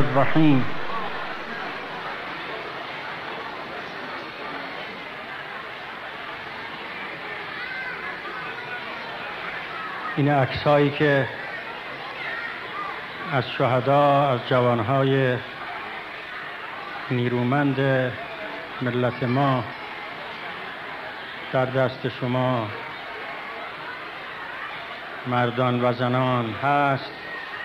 الرحیم. این عکسایی که از شهدا، از جوانهای نیرومند ملت ما در دست شما مردان و زنان هست،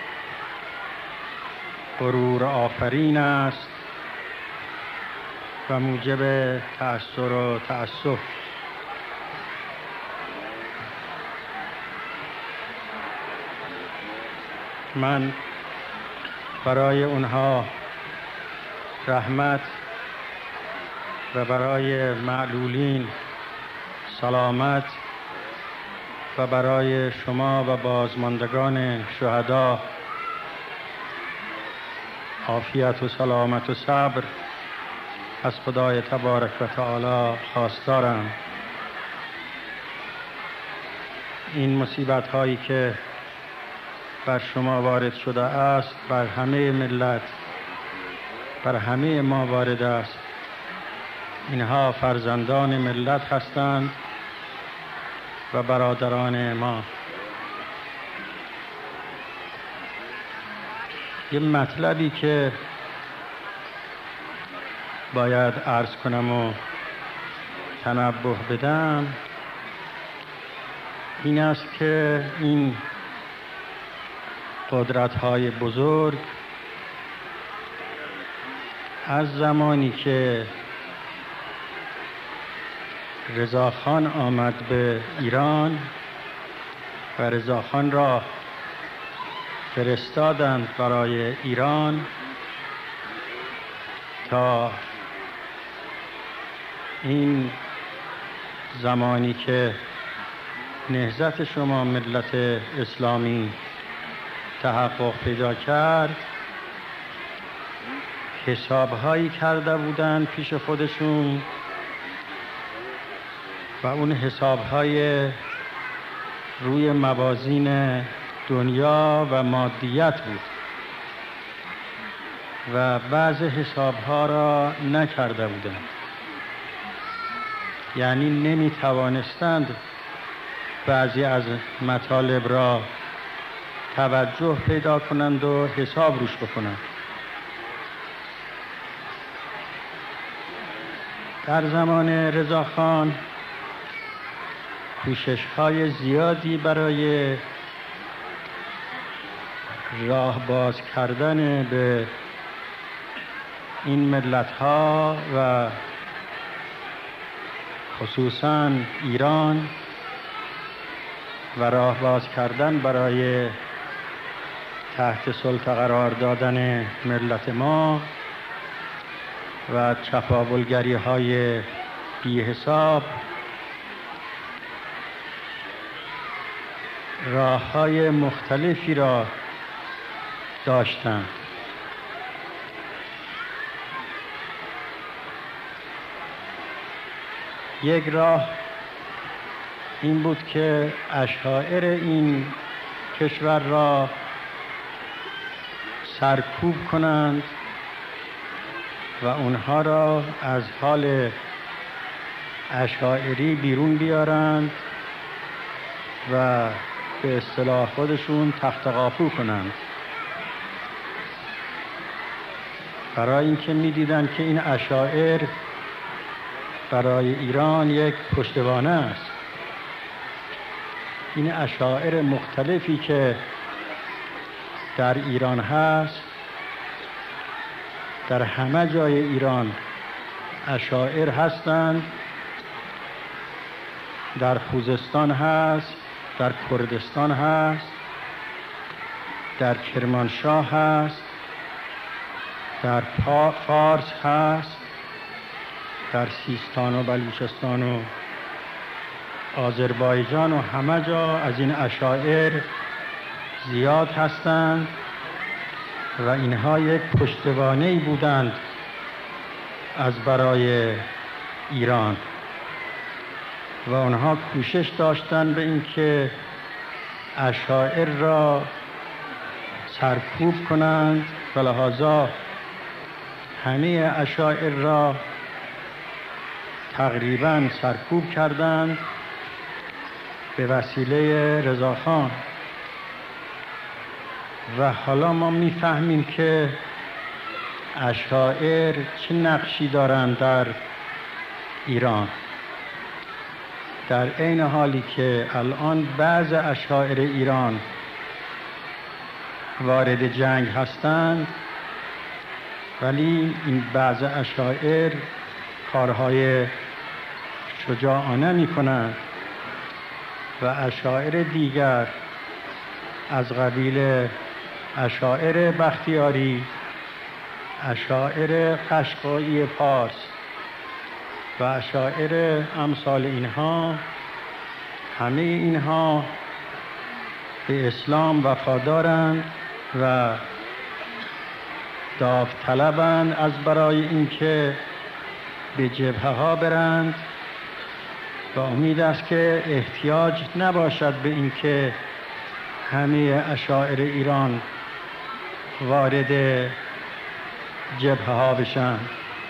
غرور آفرین است و موجب تأثر و تأسف. من برای اونها رحمت و برای معلولین سلامت و برای شما و بازماندگان شهدا عافیت و سلامت و صبر از خدای تبارک و تعالی خواستارم. این مصیبت هایی که بر شما وارد شده است بر همه ملت، بر همه ما وارد است. اینها فرزندان ملت هستند و برادران ما. یه مطلبی که باید عرض کنم و تنبه بدم این است که این قدرت‌های بزرگ از زمانی که رضاخان آمد به ایران و رضاخان را فرستادند برای ایران تا این زمانی که نهضت شما ملت اسلامی تحقق پیدا کرد، حسابهایی کرده بودند پیش خودشون و اون حسابهای روی موازین دنیا و مادیت بود و بعض حسابها را نکرده بودند، یعنی نمی توانستند بعضی از مطالب را توجه پیدا کنند و حساب روش بکنند. در زمان رضاخان کوشش‌های زیادی برای راه باز کردن به این ملت‌ها و خصوصاً ایران و راه باز کردن برای تحت سلطه قرار دادن ملت ما و چپاولگری‌های بی حساب راه‌های مختلفی را داشتند. یک راه این بود که اشاعره این کشور را سرکوب کنند و اونها را از حال اشاعری بیرون بیارند و به اصطلاح خودشون تخت قاپو کنند، برای اینکه می‌دیدند که این اشاعر برای ایران یک پشتوانه است. این اشاعر مختلفی که در ایران هست، در همه جای ایران اشاعر هستند. در خوزستان هست، در کردستان هست، در کرمانشاه هست، در فارس هست، در سیستان و بلوچستان و آذربایجان و همه جا از این اشاعر زیاد هستند و اینها یک پشتوانه‌ای بودند از برای ایران و آنها کوشش داشتند به اینکه اشاعر را سرکوب کنند و لحاظا همه عشائر را تقریباً سرکوب کردند به وسیله رضاخان. و حالا ما میفهمیم که اشاعر چه نقشی دارند در ایران، در عین حالی که الان بعض اشاعر ایران وارد جنگ هستند، ولی این بعض اشاعر کارهای شجاعانه می کنند و اشاعر دیگر از قبیل اشاعر بختیاری، اشاعر قشقایی پارس و اشاعر امثال اینها، همه اینها به اسلام وفادارند و داوطلبند از برای اینکه به جبهه ها برند و امید است که احتیاج نباشد به اینکه همه اشاعر ایران وارد جبهه ها بشن.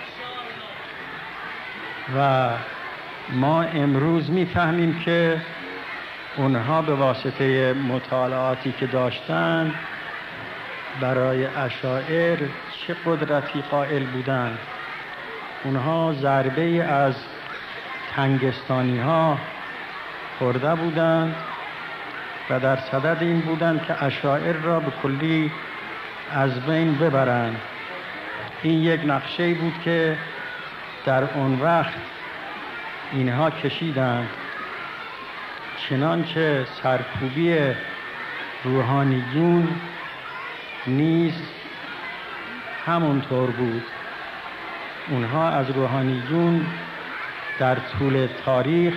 و ما امروز میفهمیم که اونها به واسطه مطالعاتی که داشتند برای اشاعر چه قدرتی قائل بودند. اونها ضربه از تنگستانی ها خورده بودند و در صدد این بودند که اشاعر را به کلی از بین ببرند. این یک نقشه‌ای بود که در اون وقت اینها کشیدند، چنانچه سرکوبی روحانیون نیز همونطور بود. اونها از روحانیون در طول تاریخ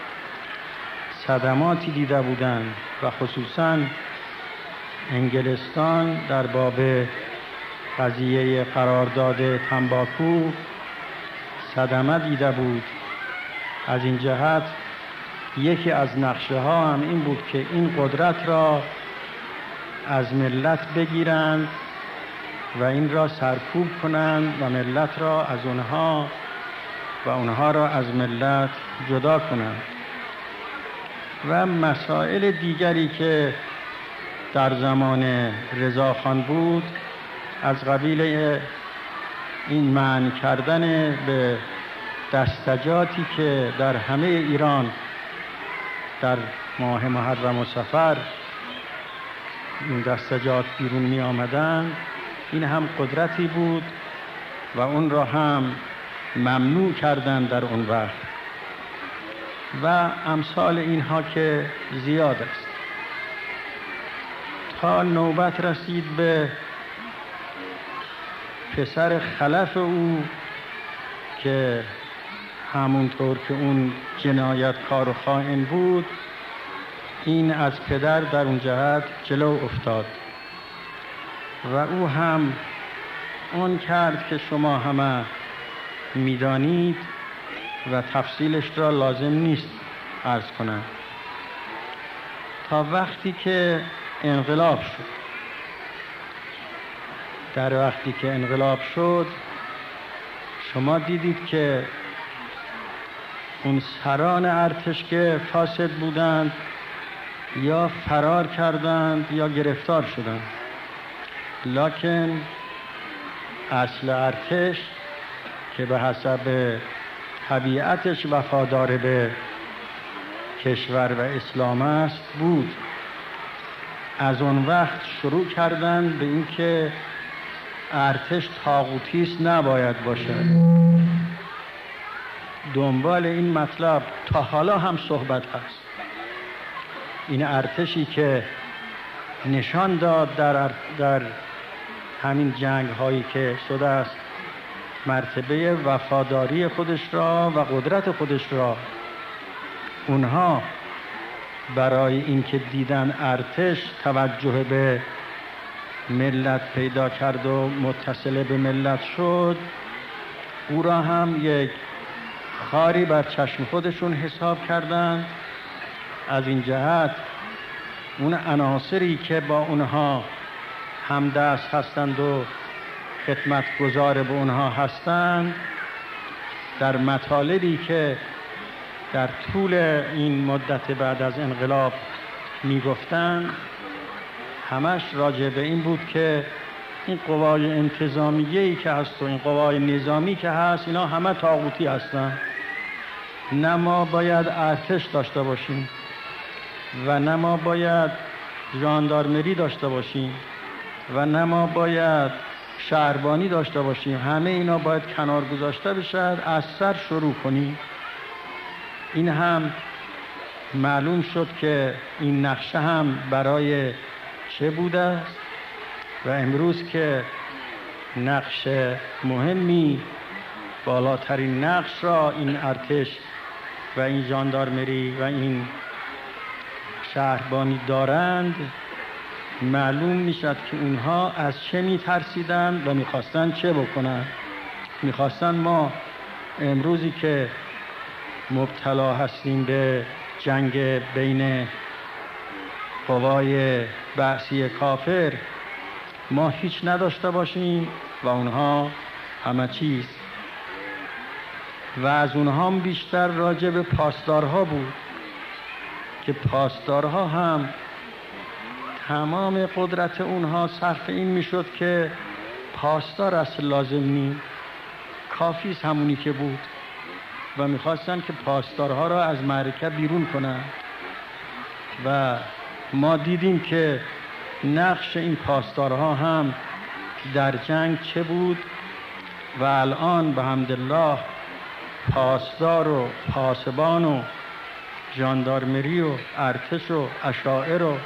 صدماتی دیده بودند و خصوصاً انگلستان در باب قضیه قرارداد تنباکو صدمه دیده بود. از این جهت یکی از نقشه ها هم این بود که این قدرت را از ملت بگیرند و این را سرکوب کنند و ملت را از اونها و اونها را از ملت جدا کنند. و مسائل دیگری که در زمان رضاخان بود از قبیل این منع کردن به دستجاتی که در همه ایران در ماه محرم و صفر این دستجات بیرون می آمدن، این هم قدرتی بود و اون را هم ممنوع کردن در اون وقت و امثال اینها که زیاد است. تا نوبت رسید به پسر خلف او که همونطور که اون جنایتکار و خائن بود، این از پدر در اون جهت جلو افتاد و او هم اون کرد که شما همه میدانید و تفصیلش را لازم نیست عرض کنم. تا وقتی که انقلاب شد، در وقتی که انقلاب شد شما دیدید که اون سران ارتش که فاسد بودند یا فرار کردند یا گرفتار شدند، لکن اصل ارتش که به حسب طبیعتش وفادار به کشور و اسلام است بود. از اون وقت شروع کردند به اینکه ارتش طاغوتیست نباید باشد. دنبال این مطلب تا حالا هم صحبت هست. این ارتشی که نشان داد در همین جنگ هایی که شده است مرتبه وفاداری خودش را و قدرت خودش را، اونها برای اینکه دیدن ارتش توجه به ملت پیدا کرد و متصل به ملت شد، او را هم یک خاری بر چشم خودشون حساب کردند. از این جهت اون عناصری که با اونها همدست هستند و خدمتگزار به اونها هستند، در مطالبی که در طول این مدت بعد از انقلاب میگفتند همش راجع به این بود که این قوای انتظامیه‌ای که هست و این قوای نظامی که هست اینا همه طاغوتی هستن. نه ما باید ارتش داشته باشیم و نه ما باید ژاندارمری داشته باشیم و نه ما باید شهربانی داشته باشیم. همه اینا باید کنار گذاشته بشد، از سر شروع کنیم. این هم معلوم شد که این نقشه هم برای چه بوده است و امروز که نقش مهمی، بالاترین نقش را این ارتش و این ژاندارمری و این شهربانی دارند، معلوم میشد که اونها از چه میترسیدند و میخواستند چه بکنند. میخواستند ما امروزی که مبتلا هستیم به جنگ بین قوای بعثی کافر ما هیچ نداشته باشیم و اونها همه چیز. و از اونها هم بیشتر راجع به پاسدارها بود که پاسدارها هم تمام قدرت اونها صرف این میشد که پاسدار اصل لازم نیم، کافیست همونی که بود و میخواستن که پاسدارها را از معرکه بیرون کنن. و ما دیدیم که نقش این پاسدارها هم در جنگ چه بود و الان به حمدالله پاسدار و پاسبان و ژاندارمری و ارتش و اشاعر و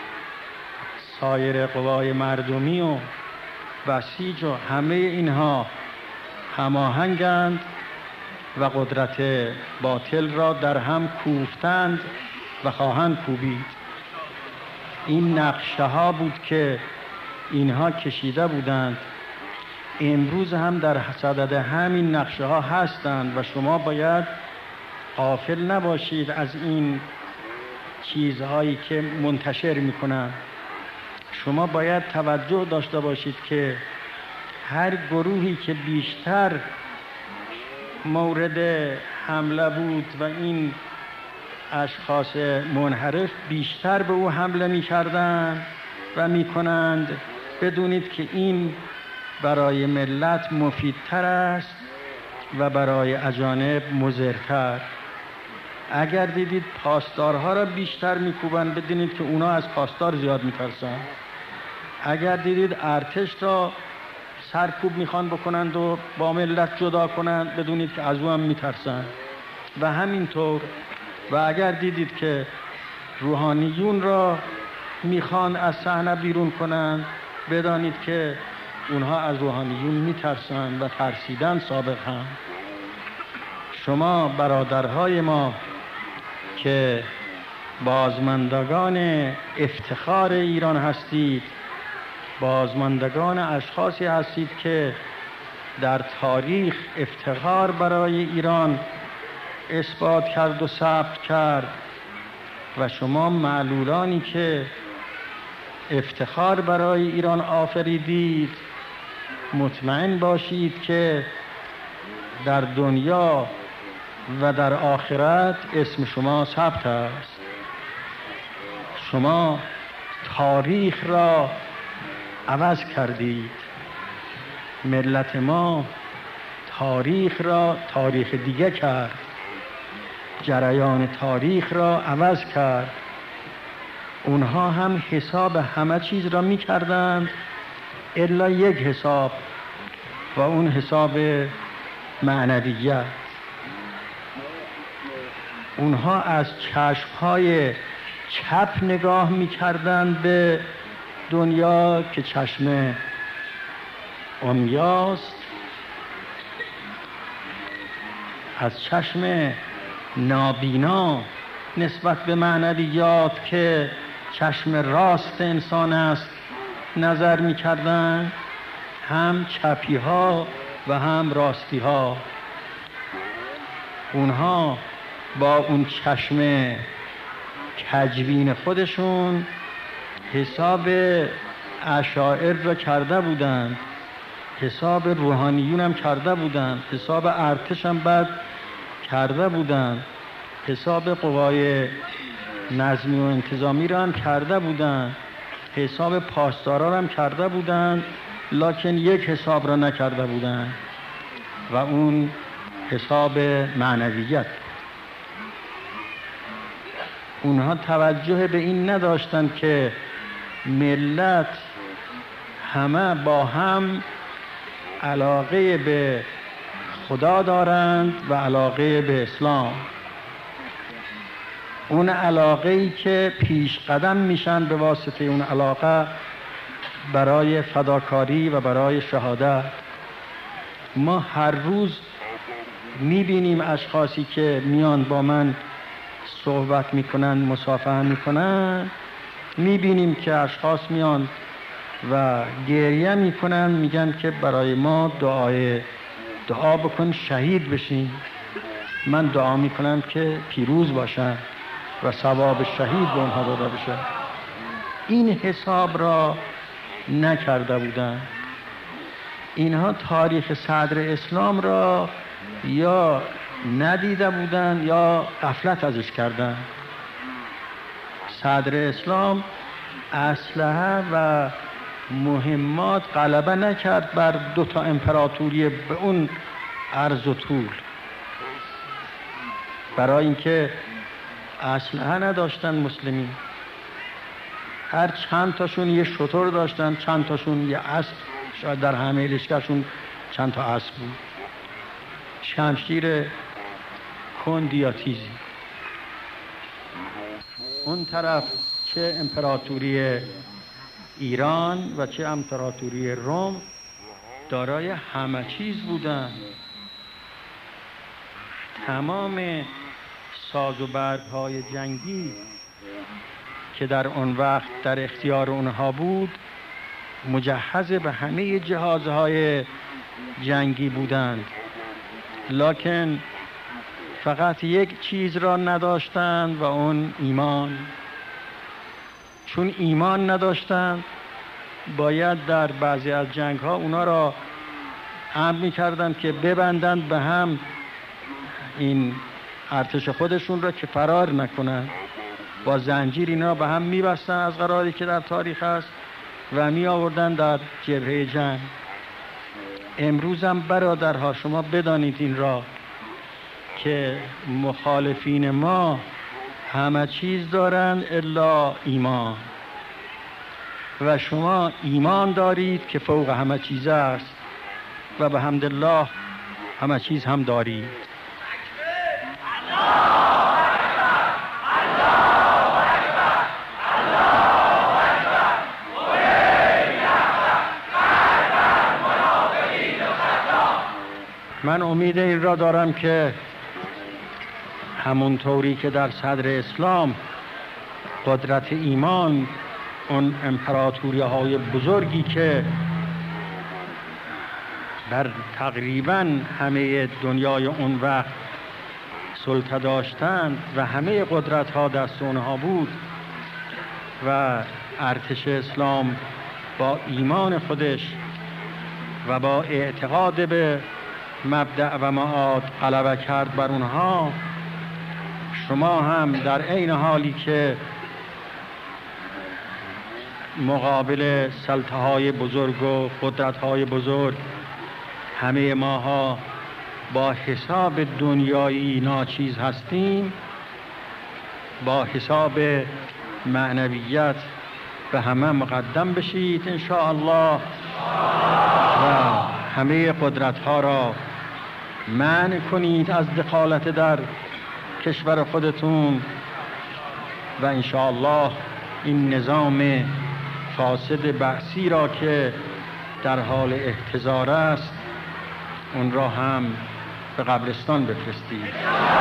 سایر قوای مردمی و بسیج و همه اینها هماهنگند و قدرت باطل را در هم کوفتند و خواهند کوبید. این نقشه ها بود که اینها کشیده بودند، امروز هم در صدد همین نقشه ها هستند و شما باید غافل نباشید از این چیزهایی که منتشر میکنند. شما باید توجه داشته باشید که هر گروهی که بیشتر مورد حمله بود و این اشخاص منحرف بیشتر به او حمله می‌کردند و می‌کنند، بدونید که این برای ملت مفیدتر است و برای اجانب مضرتر. اگر دیدید پاسدارها را بیشتر می‌کوبند، بدونید که اونا از پاسدار زیاد می‌ترسند. اگر دیدید ارتش را سرکوب میخوان بکنند و با ملت جدا کنند، بدونید که از او هم میترسند و همینطور. و اگر دیدید که روحانیون را میخوان از صحنه بیرون کنند، بدانید که اونها از روحانیون میترسند و ترسیدن سابق هم. شما برادرهای ما که بازماندگان افتخار ایران هستید، بازماندگان اشخاصی هستید که در تاریخ افتخار برای ایران اثبات کرد و ثبت کرد و شما معلولانی که افتخار برای ایران آفریدید، مطمئن باشید که در دنیا و در آخرت اسم شما ثبت است. شما تاریخ را عوض کردید. ملت ما تاریخ را تاریخ دیگه کرد، جریان تاریخ را عوض کرد. اونها هم حساب همه چیز را می کردند الا یک حساب و اون حساب معنویت. اونها از چشمهای چپ نگاه می کردند به دنیا که چشم عمیاست، از چشم نابینا نسبت به معنویات که چشم راست انسان است نظر می کردن. هم چپی ها و هم راستی ها. اونها با اون چشم کجبین خودشون حساب اشاعر را کرده بودند، حساب روحانیون هم کرده بودند، حساب ارتش هم بعد کرده بودند، حساب قوای نظمی و انتظامی را هم کرده بودند، حساب پاسداران هم کرده بودند، لکن یک حساب را نکرده بودند و اون حساب معنویت. اونها توجه به این نداشتند که ملت همه با هم علاقه به خدا دارند و علاقه به اسلام. اون علاقه‌ای که پیش قدم میشن به واسطه اون علاقه برای فداکاری و برای شهادت. ما هر روز میبینیم اشخاصی که میان با من صحبت میکنن، مصافحه میکنن، میبینیم که اشخاص میان و گریه میکنن، میگن که برای ما دعا بکن شهید بشین. من دعا میکنم که پیروز باشن و ثواب شهید به اونها داده بشه. این حساب را نکرده بودن. اینها تاریخ صدر اسلام را یا ندیده بودن یا غفلت ازش کردن. صدر اسلام اسلحه و مهمات غلبه نکرد بر 2 امپراتوری به اون عرض و طول، برای اینکه اسلحه نداشتن مسلمین. هر چند تاشون یه شتر داشتن، چند تاشون یه اسب، شاید در همه لشکرشون چند تا اسب بود، شمشیر کند یا تیزی. اون طرف چه امپراتوری ایران و چه امپراتوری روم دارای همه چیز بودن. تمام ساز و برگ‌های جنگی که در اون وقت در اختیار اونها بود مجهز به همه جهازهای جنگی بودند، لکن فقط یک چیز را نداشتند و اون ایمان. چون ایمان نداشتند باید در بعضی از جنگ‌ها اونا را امر می‌کردند که ببندند به هم این ارتش خودشون را که فرار نکنن. با زنجیر اینا به هم می‌بستن از قراری که در تاریخ است و می آوردن در جبهه جنگ. امروز هم برادرها شما بدانید این را که مخالفین ما همه چیز دارند الا ایمان، و شما ایمان دارید که فوق همه چیز است و به حمدالله همه چیز هم دارید. من امید این را دارم که همونطوری که در صدر اسلام قدرت ایمان، اون امپراتوری های بزرگی که بر تقریبا همه دنیای اون وقت سلطه داشتند و همه قدرت ها دست اونها بود و ارتش اسلام با ایمان خودش و با اعتقاد به مبدأ و معاد غلبه کرد بر اونها، شما هم در عین حالی که مقابل سلطه های بزرگ و قدرت های بزرگ همه ماها با حساب دنیایی ناچیز هستیم، با حساب معنویت به همه مقدم بشید انشاءالله و همه قدرت ها را منع کنید از دخالت در کشور خودتون و انشاءالله این نظام فاسد بعثی را که در حال احتضار است اون را هم به قبرستان بفرستید.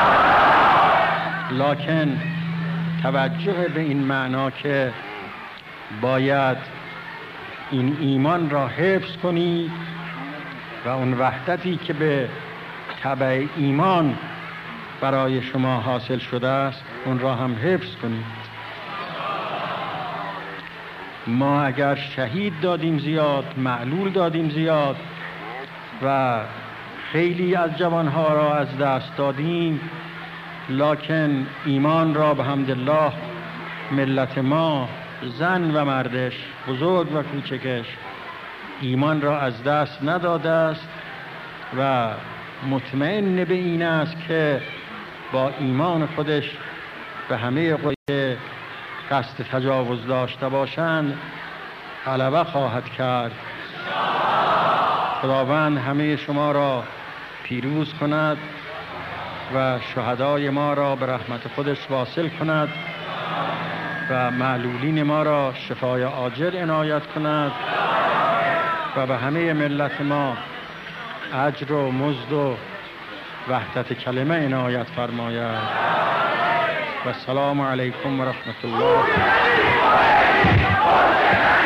لکن توجه به این معنا که باید این ایمان را حفظ کنید و اون وحدتی که به تبع ایمان برای شما حاصل شده است اون را هم حفظ کنید. ما اگر شهید دادیم زیاد، معلول دادیم زیاد و خیلی از جوانها را از دست دادیم، لکن ایمان را به حمدالله ملت ما، زن و مردش، بزرگ و کوچکش، ایمان را از دست نداده است و مطمئن به این است که با ایمان خودش به همه قوی قصد تجاوز داشته باشند غلبه خواهد کرد. خداوند همه شما را پیروز کند و شهدای ما را به رحمت خودش واصل کند و معلولین ما را شفای عاجل عنایت کند و به همه ملت ما اجر و مزد و وحدت کلمه عنایت فرماید. و السلام علیکم و رحمت الله.